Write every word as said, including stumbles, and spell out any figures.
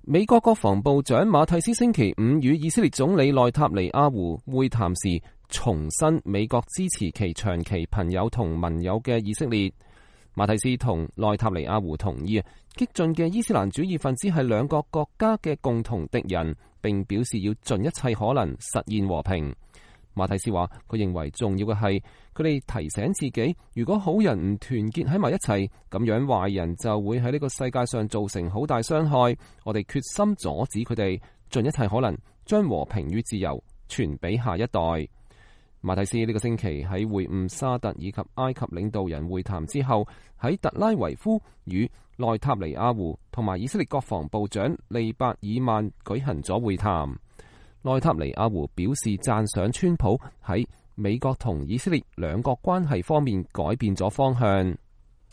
美國國防部長馬蒂斯星期五與以色列總理內塔尼亞胡會談時，重申美國支持其長期朋友同盟友嘅以色列。馬蒂斯同內塔尼亞胡同意，激進嘅伊斯蘭主義分子係兩個國家嘅共同敵人，並表示要盡一切可能實現和平。馬蒂斯話，佢認為重要嘅係佢哋提醒自己，如果好人唔團結喺埋一齊，咁樣壞人就會喺呢個世界上造成好大傷害。我哋決心阻止佢哋，盡一切可能將和平與自由傳俾下一代。馬蒂斯呢個星期喺會晤沙特以及埃及領導人會談之後，喺特拉維夫與內塔尼亞胡同埋以色列國防部長利伯爾曼舉行咗會談。內塔尼亞胡表示讚賞川普喺美國同以色列兩國關係方面改變咗方向。